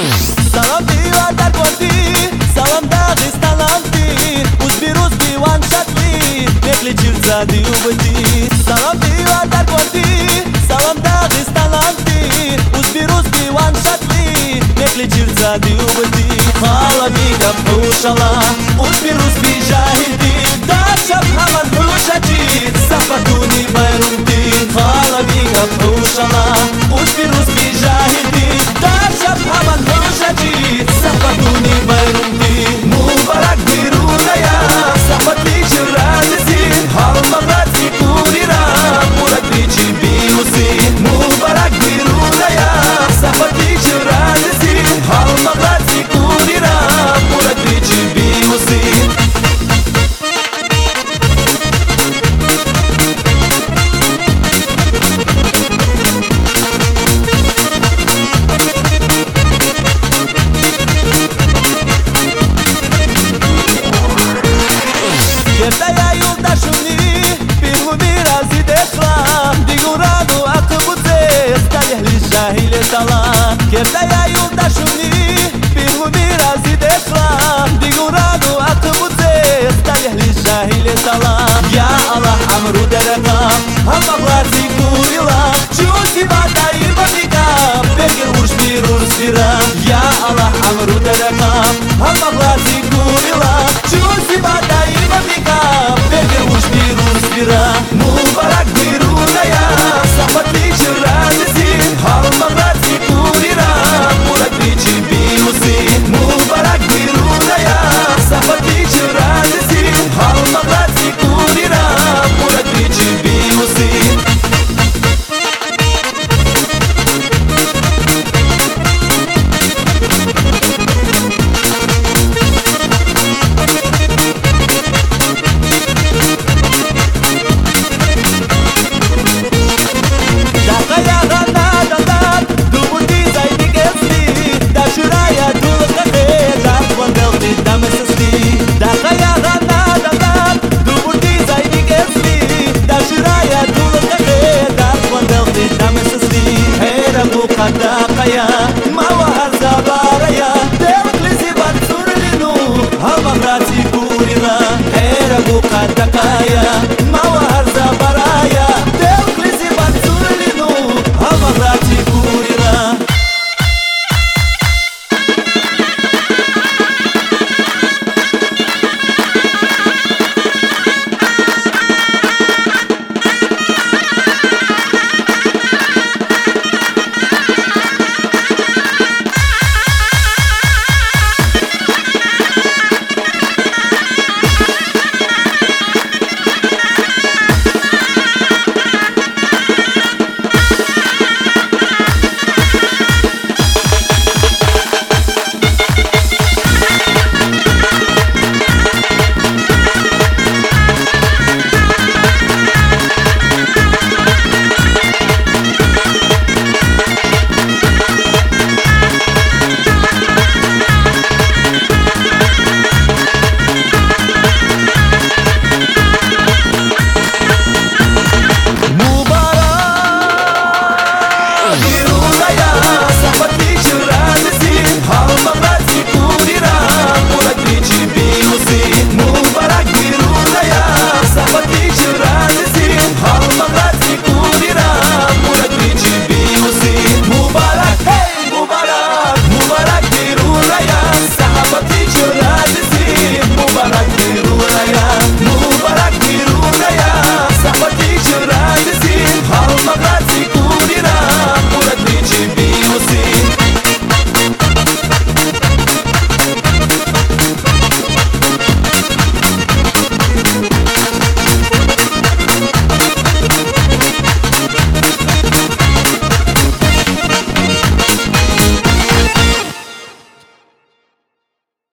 Salam diyor der kondi, salam Dağıstan anti. Uzbi wan şatli, nekli cirza diyubati. Salam diyor der kondi, salam Dağıstan anti. Uzbi wan şatli, nekli cirza diyubati. Khala biga pushala, uzbi jahidi. Dar şab haman pushati, safatuni bayrumti. Khala biga pushala, uzbi jahidi. Dar şab haman pushati, safatuni bayrumti. Mubarak birunaya, safatli jirrazisi. Halmagati kurira, murakli jibiusi. Mubarak birunaya, safatli jirrazisi. Halmagati kurira, murakli jibiusi. Gerdeya yoldaşuni, bir biraz ideklam. Diguranu akıbıze, stalihli şahile salam. Gerdeya yoldaşuni, bir biraz ideklam. Diguranu akıbıze, stalihli şahile salam. Ya Allah amru derekam, hammaklar zikurilam. Çuzi badayı badikam, belki urş bir viram. Ya Allah amru derekam, hammaklar zikurilam. Çuzi badayı